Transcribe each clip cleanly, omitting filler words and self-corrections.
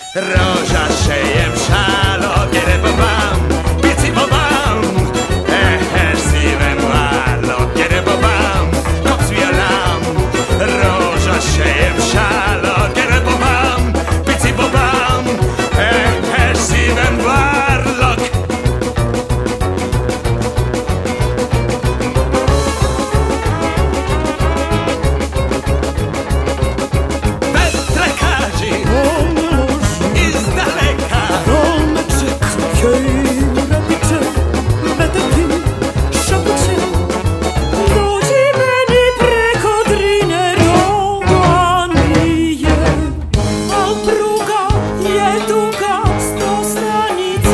Roža šejem šalo, gere babam, pici babam, sivem valo, gere babam, kop svjelam. Roža šejem šalo, gere babam, pici babam, sivem varlok. Petre kaži, iz daleka, Romeczek, jej rabiczek, metepi, szabucie, rodzi meni preko drine Romanije, a druga je długa 100 stranica.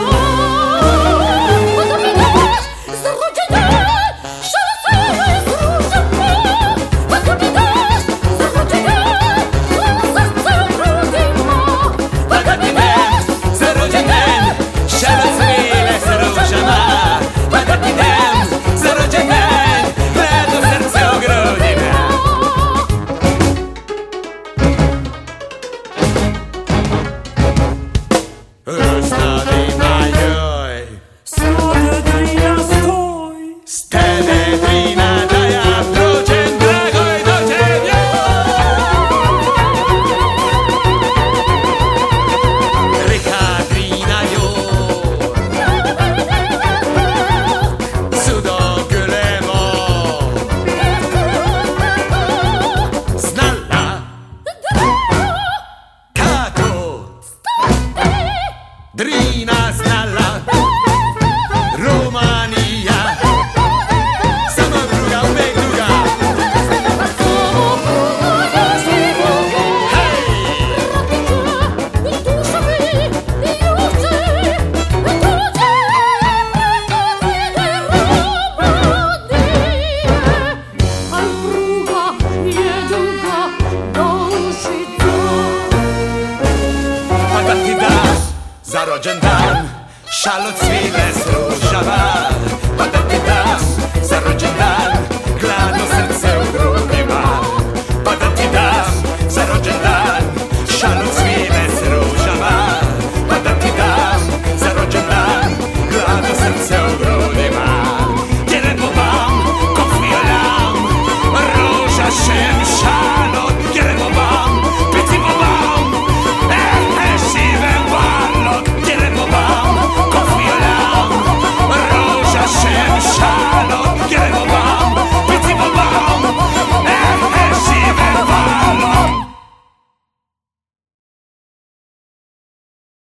Stadedrina stoj, Stededrina daja, dođem dragoj, dođem joj. Rikadrina joj, sudokylemo, znala, kako, drina znala. Romanija, samo druga, uvek druga. Pa da ti daš za rođendan šal od svile s ružava. Pa da ti daš